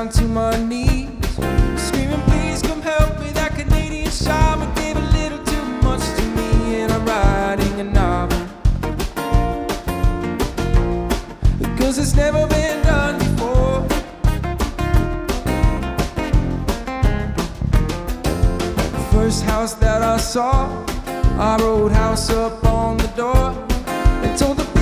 down to my knees, screaming, please come help me. That Canadian shaman gave a little too much to me, and I'm writing a novel, because it's never been done before. The first house that I saw, I wrote house up on the door and told the